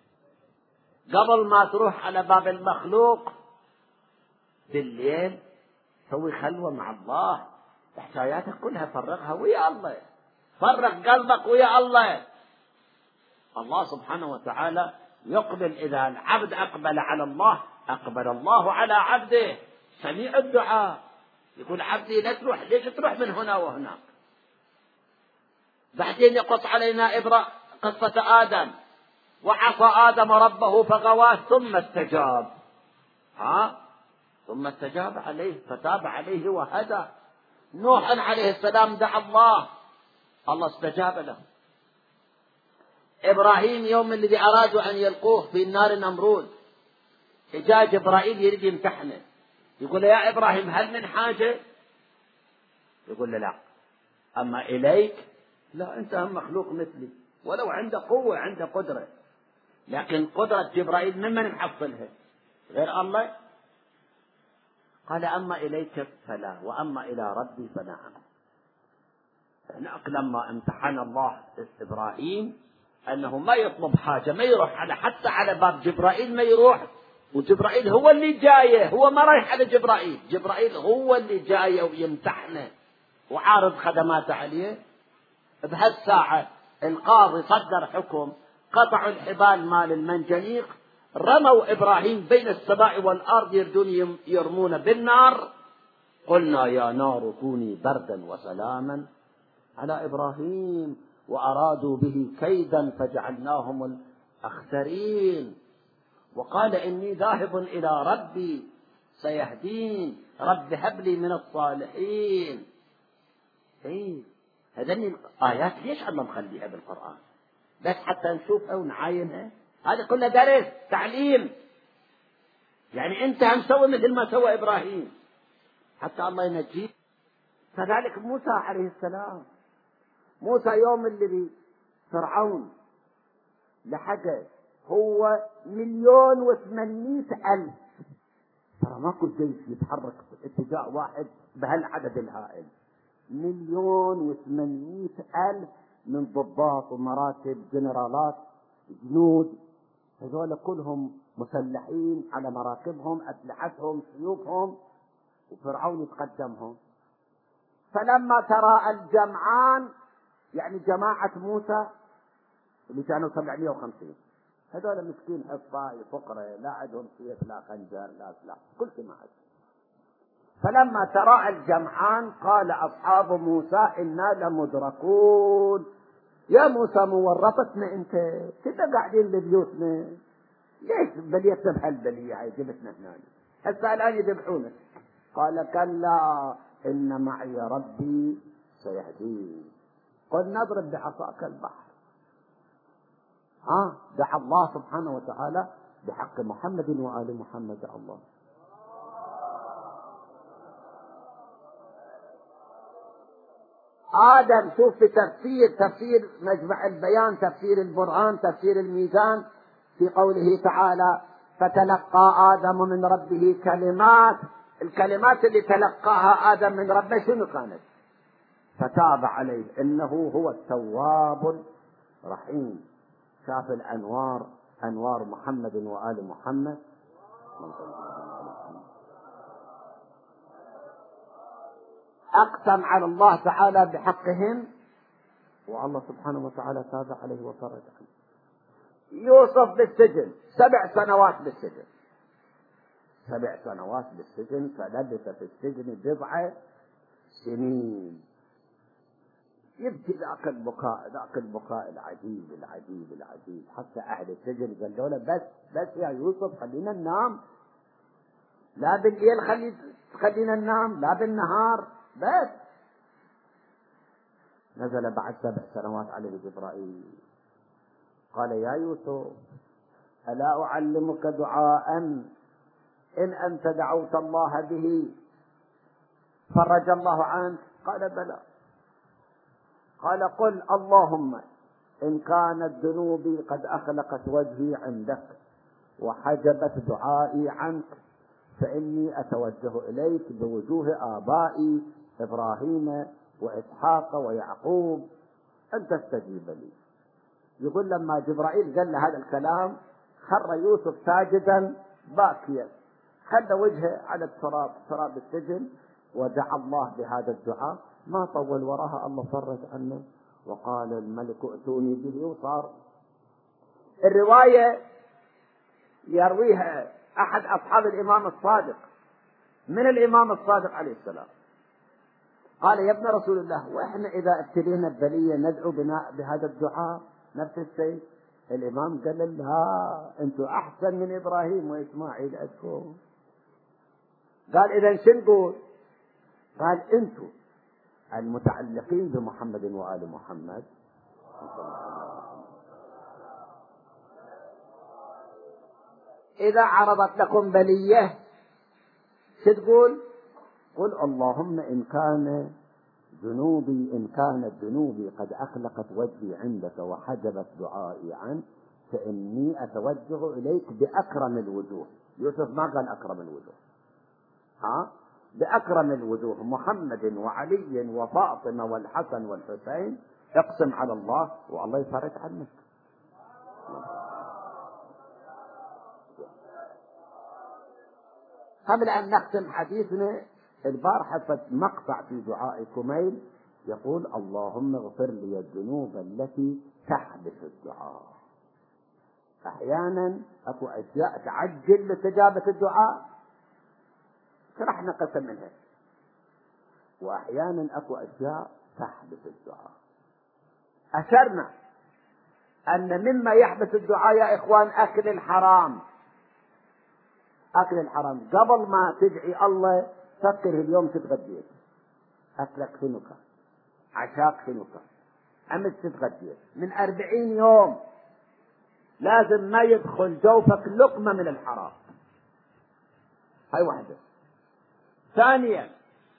قبل ما تروح على باب المخلوق بالليل، سوي خلوة مع الله، حكاياتك كلها فرغها ويا الله، فرغ قلبك ويا الله. الله سبحانه وتعالى يقبل، إذا العبد أقبل على الله أقبل الله على عبده. سميع الدعاء يقول عبدي لا تروح، ليش تروح من هنا وهناك؟ بعدين يقص علينا إبرة قصة آدم، وعصى آدم ربه فغواه ثم استجاب، ها ثم استجاب عليه فتاب عليه وهدى. نوح عليه السلام دعا الله، الله استجاب له. إبراهيم يوم الذي أرادوا أن يلقوه في النار نمرود، جاء جبرائيل يريد يمتحنه، يقول له يا إبراهيم هل من حاجة؟ يقول له لا، أما إليك لا، أنت هم مخلوق مثلي، ولو عنده قوة عنده قدرة، لكن قدرة جبرائيل ممن محصلها غير الله. قال أما إليك فلا، وأما إلى ربي فنعم. هناك لما امتحن الله إبراهيم أنه ما يطلب حاجة، ما يروح على حتى على باب جبرائيل ما يروح، وجبرائيل هو اللي جايه، هو ما رايح على جبرائيل، جبرائيل هو اللي جايه ويمتحنه وعارض خدماته عليه. بهالساعة القاضي صدر حكم، قطعوا الحبال مال المنجنيق، رموا إبراهيم بين السماء والأرض يردون يرمون بالنار. قلنا يا نار كوني بردا وسلاما على إبراهيم وأرادوا به كيدا فجعلناهم الأخسرين. وقال إني ذاهب إلى ربي سيهدين، رب هب لي من الصالحين. إيه هذني الآيات ليش الله مخليها بالقرآن؟ بس حتى نشوفها ونعاينها، هذا كله درس تعليم. يعني أنت هم سوي مثل ما سوى إبراهيم حتى الله ينجيه. كذلك موسى عليه السلام، موسى يوم الذي فرعون لحقه هو مليون وثمانمائة ألف، ترى ماكو جيش يتحرك اتجاه واحد بهالعدد الهائل، مليون وثمانمائة ألف من ضباط ومراتب جنرالات جنود، هذول كلهم مسلحين على مراكبهم أسلحتهم سيوفهم، وفرعون يتقدمهم. فلما ترى الجمعان يعني جماعة موسى اللي كانوا سبعمائة وخمسين، هذول مسكين حصاي فقراء لا عندهم سيف لا خنجر لا سلاح كل شيء ما عندهم. فلما ترى الجمعان قال أصحاب موسى إنا لمدركون. يا موسى مورطتنا أنت كده قاعدين ببيوتنا، ليش بليتنا بهالبلية هاي جبتنا هنا هسه الآن يذبحونك؟ قال كلا إن معي ربي سيهدين. قل نضرب بعصاك البحر. ها دعا الله سبحانه وتعالى بحق محمد وآل محمد. الله آدم، شوف في تفسير تفسير مجمع البيان، تفسير البرهان، تفسير الميزان، في قوله تعالى فتلقى آدم من ربه كلمات. الكلمات اللي تلقاها آدم من ربه شنو كانت؟ فتاب عليه إنه هو التواب الرحيم. شاف الأنوار، أنوار محمد وآل محمد. أقسم على الله تعالى بحقهم، والله سبحانه وتعالى تاب عليه وفرج عنه. يوسف بالسجن سبع سنوات بالسجن، سبع سنوات بالسجن، فلبث في السجن بضع سنين. يبكي ذاك البكاء، ذاك البكاء العجيب العجيب العجيب، حتى أهل السجن قالوا له بس بس يا يوسف خلينا ننام، لا بالليل خلي خلينا ننام، لا بالنهار بس. نزل بعد سبع سنوات عليه جبرائيل قال يا يوسف ألا أعلمك دعاء إن أنت دعوت الله به فرج الله عنك؟ قال بلى. قال قل اللهم إن كانت ذنوبي قد أخلقت وجهي عندك وحجبت دعائي عنك فإني أتوجه إليك بوجوه آبائي إبراهيم وإسحاق ويعقوب أن تستجيب لي. يقول لما جبرائيل قال له هذا الكلام خر يوسف ساجدا باكيا، خد وجهه على التراب، تراب السجن، ودعا الله بهذا الدعاء. ما طول وراها الله فرج عنه وقال الملك ائتوني به وصار. الرواية يرويها أحد أصحاب الإمام الصادق من الإمام الصادق عليه السلام، قال يا ابن رسول الله وإحنا إذا ابتلينا ببلية ندعو بناء بهذا الدعاء نفس الشيء؟ الإمام قال لا أنتم أحسن من إبراهيم وإسماعيل أشكو. قال إذا شو نقول؟ قال أنتم المتعلقين بمحمد وآل محمد إذا عرضت لكم بلية شو تقول؟ قل اللهم إن كان ذنوبي إن كانت ذنوبي قد أخلقت وجهي عندك وحجبت دعائي عنك فإني أتوجه إليك بأكرم الوجوه. يوسف ما قال أكرم الوجوه، ها؟ بأكرم الوجوه محمد وعلي وفاطمة والحسن والحسين، اقسم على الله والله يفرج عنك. قبل أن نختم حديثنا البارحة مقطع في دعاء كميل يقول اللهم اغفر لي الذنوب التي تحبس الدعاء. أحيانا أكو أشياء تعجل لإجابة الدعاء شرحنا قسم منها، وأحيانا أكو أشياء تحبس الدعاء. أشرنا أن مما يحبس الدعاء يا إخوان أكل الحرام، أكل الحرام. قبل ما تدعي الله فكر اليوم تتغديت، أكلك شنو كان، عشاك شنو كان، أمس تتغديت من أربعين يوم، لازم ما يدخل جوفك لقمة من الحرام. هاي واحدة. ثانيا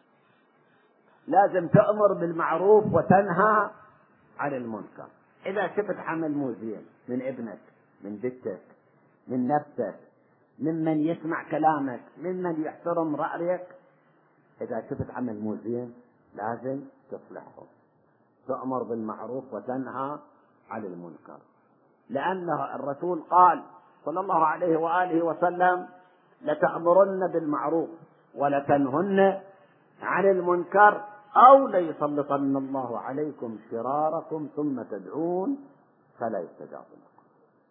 لازم تأمر بالمعروف وتنهى عن المنكر. إذا شفت عمل مو زين من ابنك، من بنتك، من نفسك، ممن يسمع كلامك، ممن يحترم رأيك، إذا شفت عمل مو زين لازم تصلحه، تأمر بالمعروف وتنهى عن المنكر. لأن الرسول قال صلى الله عليه وآله وسلم لتأمرن بالمعروف ولتنهن عن المنكر أو ليسلطن الله عليكم شراركم ثم تدعون فلا يستجاب لكم.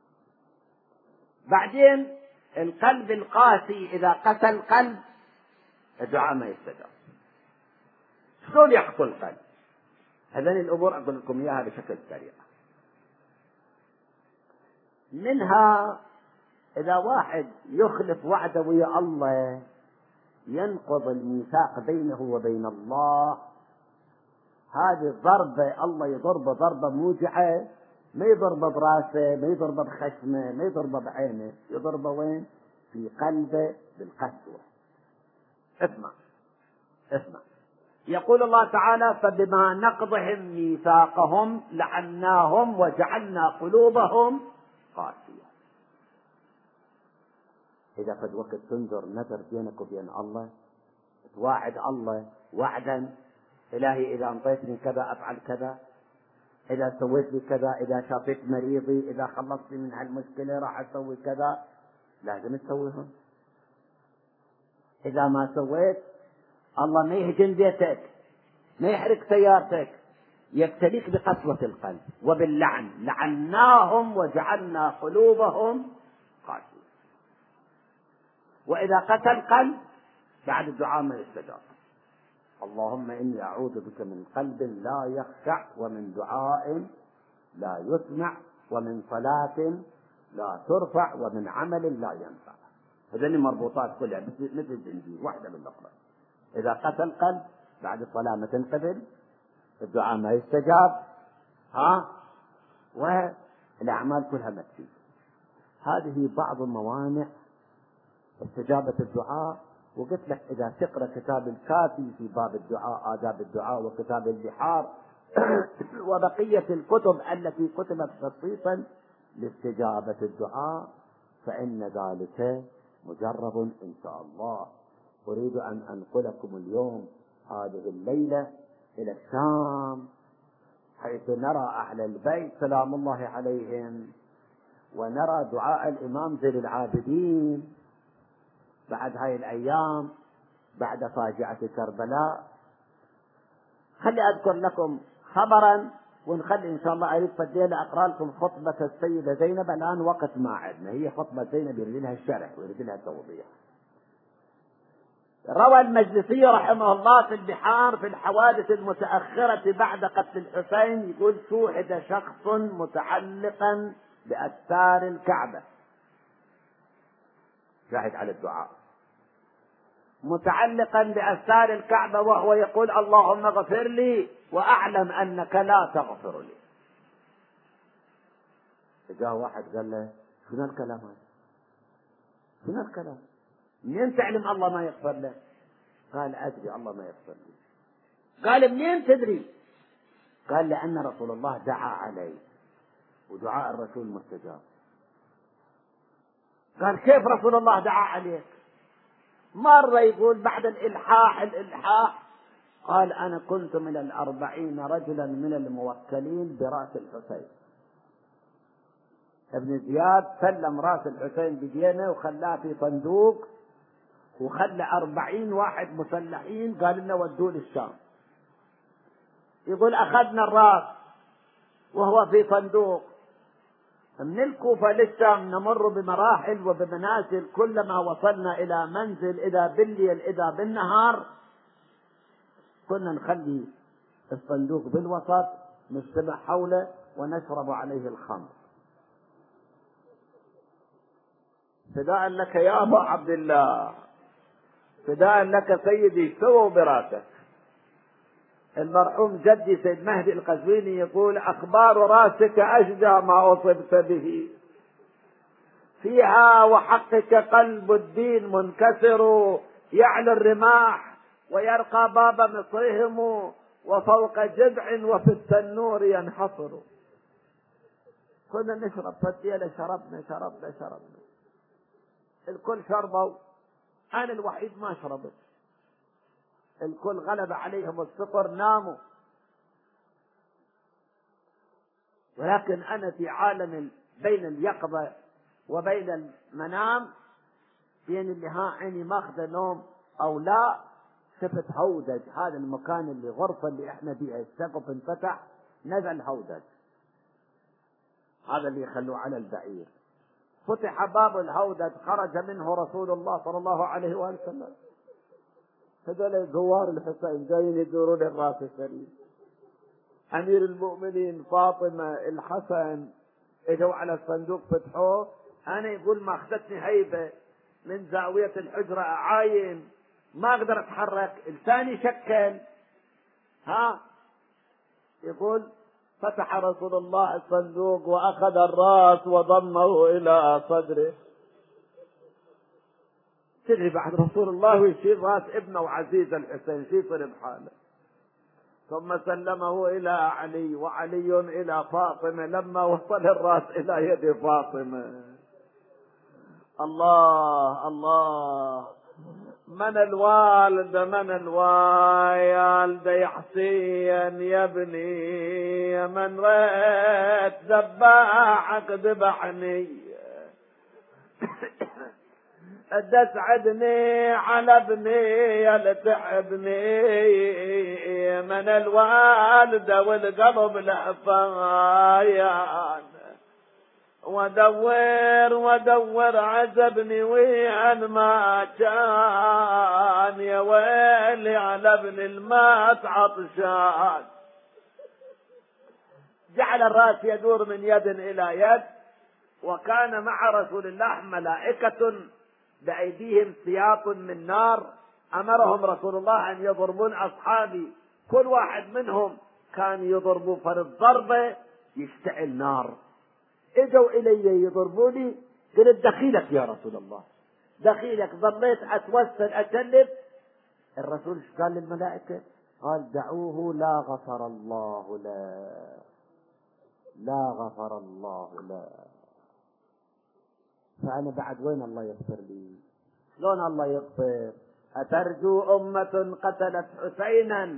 بعدين القلب القاسي إذا قسى القلب الدعاء ما يستجاب. شلون يقسو القلب؟ هذين الأمور أقول لكم إياها بشكل سريع. منها إذا واحد يخلف وعده ويا الله ينقض الميثاق بينه وبين الله، هذه ضربة الله يضربه ضربة موجعة ما يضربه براسه، ما يضربه بخشمه، ما يضربه بعينه، يضربه وين؟ في قلبه بالقسوة. اسمع اسمع، يقول الله تعالى: فبما نقضهم ميثاقهم لعناهم وجعلنا قلوبهم قاسية. إذا قد وقت تنظر نذر بينك وبين الله، تواعد الله وعدا: إلهي إذا أنطيتني كذا أفعل كذا، إذا سويت لي كذا، إذا شافيت مريضي، إذا خلصت من هالمشكلة راح أسوي كذا. لازم تسويهم. إذا ما سويت الله ما يهجن بيتك، ما يحرق سيارتك، يبتليك بقسوة القلب وباللعن. لعناهم وجعلنا قلوبهم قاسية. وإذا قسى القلب بعد الدعاء ما يستجاب. اللهم إني أعوذ بك من قلب لا يخشع، ومن دعاء لا يسمع، ومن صلاة لا ترفع، ومن عمل لا ينفع. هذين مربوطات كلها مثل الزنجير، واحدة بالأخرى. إذا قسى القلب بعد الصلاة ما تنقبل، الدعاء ما يستجاب، ها، والأعمال كلها ما تفيد. هذه بعض الموانع استجابة الدعاء. وقلت لك إذا تقرأ كتاب الكافي في باب الدعاء، آداب الدعاء، وكتاب البحار وبقية الكتب التي كتبت خصيصا لاستجابة الدعاء، فإن ذلك مجرب إن شاء الله. أريد أن أنقلكم اليوم هذه الليلة إلى الشام، حيث نرى أهل البيت سلام الله عليهم، ونرى دعاء الإمام زين العابدين بعد هاي الأيام، بعد فاجعة كربلاء. خلي أذكر لكم خبرا، ونخلي إن شاء الله أريد فدينا أقرأ لكم خطبة السيدة زينب. الآن وقت ما عدنا، هي خطبة زينب يريد لها الشرح ويريد لها توضيح. روى المجلسي رحمه الله في البحار في الحوادث المتأخرة بعد قتل الحسين، يقول: شوهد شخص متعلقا بأستار الكعبة، شاهد على الدعاء، متعلقا بأستار الكعبة، وهو يقول: اللهم اغفر لي وأعلم أنك لا تغفر لي. جاء واحد قال له: شنو الكلام هذا؟ شنو الكلام؟ منين تعلم الله ما يغفر لك؟ قال: أدري الله ما يغفر لي. قال: منين تدري؟ قال: لأن رسول الله دعا علي، ودعاء الرسول مستجاب. قال: كيف رسول الله دعا عليك؟ مرة يقول بعد الإلحاح الإلحاح قال: أنا كنت من الأربعين رجلا من الموكلين برأس الحسين. ابن زياد سلم رأس الحسين بدينه وخلاه في صندوق، وخلى أربعين واحد مسلحين، قال لنا ودوه للشام. يقول: أخذنا الرأس وهو في صندوق من الكوفة للشام، نمر بمراحل وبمنازل، كلما وصلنا إلى منزل إذا بالليل إذا بالنهار كنا نخلي الصندوق بالوسط، نجتمع حوله ونشرب عليه الخمر. فداء لك يا أبا عبد الله، فداء لك سيدي، سووا براسك. المرحوم جدي سيد مهدي القزويني يقول: أخبار راسك أشجى ما أصبت به، فيها وحقك قلب الدين منكسر، يعلو الرماح ويرقى باب مصرهم، وفوق جذع وفي التنور ينحصر. كنا نشرب فديلة، شربنا شربنا شربنا، الكل شربوا، أنا الوحيد ما شربت. الكل غلب عليهم السكر، ناموا. ولكن أنا في عالم بين اليقظة وبين المنام، بين اللي ها عيني ماخذة نوم أو لا، شفت هودج. هذا المكان اللي غرفة اللي احنا فيها السقف انفتح، نزل هودج، هذا اللي يخلوه على البعير. فتح باب الهودج، خرج منه رسول الله صلى الله عليه وآله وسلم. هذول زوار الحسين جايين يدورون الراس الشريف. أمير المؤمنين، فاطمة، الحسن، اجوا على الصندوق فتحوه. أنا يقول ما أخذتني هيبة من زاوية الحجرة، أعاين ما أقدر أتحرك، لساني شكل. ها يقول فتح رسول الله الصندوق وأخذ الرأس وضمه إلى صدره. تدري بعد رسول الله ويشيل رأس ابنه وعزيز الحسين شي يصير بحاله. ثم سلمه إلى علي وعلي إلى فاطمة لما وصل الرأس إلى يد فاطمة. الله الله، من الوالد من الوالد يا حسين يا ابني، من ريت ذباحك ذبحني، تسعدني على ابني يا تحبني، من الوالد والقلب لهفايان، ودور ودور عذبني وين ما كان، يا ويلي على ابن المات عطشان. جعل الراس يدور من يد الى يد، وكان مع رسول الله ملائكة بأيديهم سياط من نار، أمرهم رسول الله أن يضربون أصحابي، كل واحد منهم كان يضربوا فرد ضربة يشتعل نار. اجوا إلي يضربوني، قلت دخيلك يا رسول الله دخيلك. ظليت أتوسل أتلف. الرسول ايش قال للملائكة؟ قال دعوه لا غفر الله له، لا غفر الله له. فأنا بعد وين الله يغفر لي؟ شلون الله يغفر؟ أترجو أمة قتلت حسينا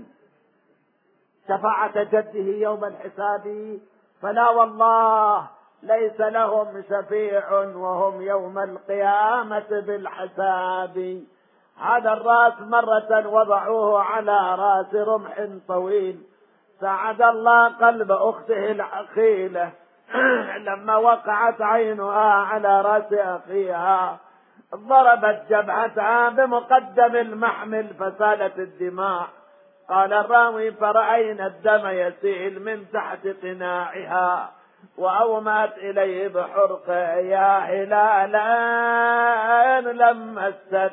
شفاعة جده يوم الحساب؟ فلا والله ليس لهم شفيع وهم يوم القيامة بالحساب. هذا الرأس مرة وضعوه على رأس رمح طويل، ساعد الله قلب أخته العقيلة لما وقعت عينها على رأس أخيها، ضربت جبهتها بمقدم المحمل فسالت الدماء. قال الراوي فرأينا الدم يسيل من تحت قناعها، وأومأت إليه بحرقه يا هلالا لما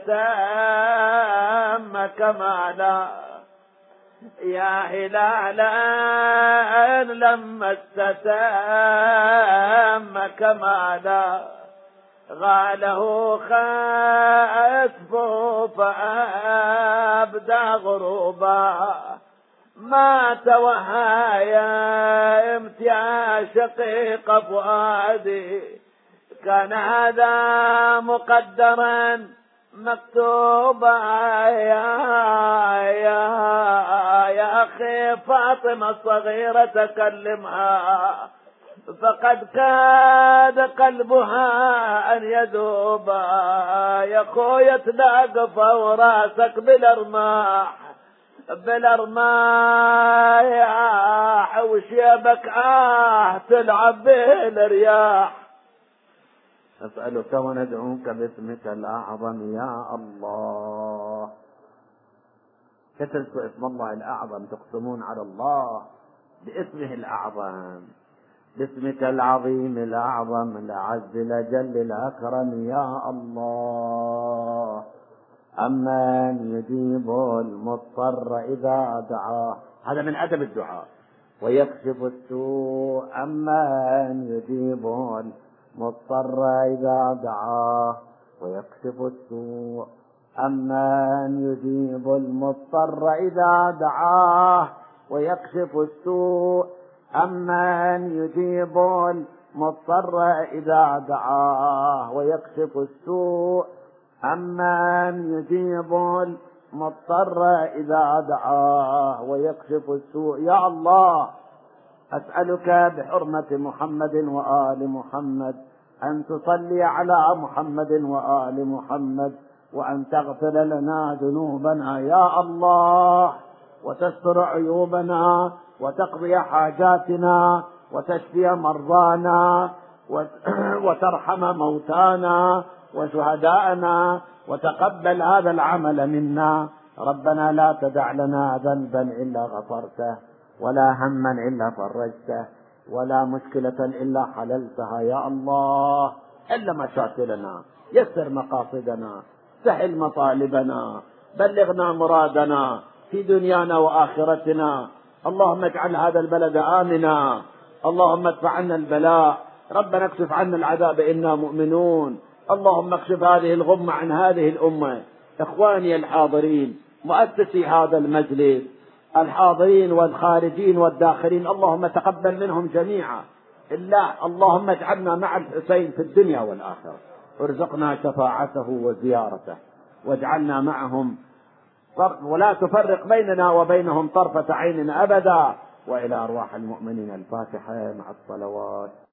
استتم كمالا، يا هلالا لما استتم كمالا، غاله خسف فأبدى غروبا، ما توهايمت يا شقيق فؤادي، كان هذا مقدرا مكتوبا يا يا يا أخي فاطمة الصغيرة تكلمها، فقد كاد قلبها أن يذوب، يا خويا تلاقف وراسك بالأرماح بالأرماح وشيبك آه تلعب به الرياح. أسألك وندعوك باسمك الأعظم يا الله. تتركوا اسم الله الأعظم تقسمون على الله باسمه الأعظم، باسمك العظيم الأعظم الأعز الأجل الأكرم يا الله. أمن يجيب المضطر إذا دعاه، هذا من أدب الدعاء، ويكشف السوء. أمن يجيب المضطر إذا دعاه ويكشف السوء. أمن يجيب المضطر إذا دعاه ويكشف السوء. أمن يجيب المضطر إذا دعاه ويكشف السوء. أمن يجيب المضطر إذا دعاه ويكشف السوء. يا الله أسألك بحرمة محمد وآل محمد أن تصلي على محمد وآل محمد، وأن تغفر لنا ذنوبنا يا الله، وتستر عيوبنا، وتقضي حاجاتنا، وتشفي مرضانا، وترحم موتانا وشهداءنا، وتقبل هذا العمل منا. ربنا لا تدع لنا ذنبا إلا غفرته، ولا هما إلا فرجته، ولا مشكلة إلا حللتها يا الله. حل مشاكلنا، يسر مقاصدنا، سهل مطالبنا، بلغنا مرادنا في دنيانا وآخرتنا. اللهم اجعل هذا البلد آمنا، اللهم ادفع عنا البلاء، ربنا اكشف عنا العذاب إنا مؤمنون، اللهم اكشف هذه الغمة عن هذه الأمة. إخواني الحاضرين، مؤسسي هذا المجلس، الحاضرين والخارجين والداخلين، اللهم تقبل منهم جميعا. الله اللهم اجعلنا مع الحسين في الدنيا والآخرة، وارزقنا شفاعته وزيارته، واجعلنا معهم، ولا تفرق بيننا وبينهم طرفة عين أبدا. وإلى أرواح المؤمنين الفاتحة مع الصلوات.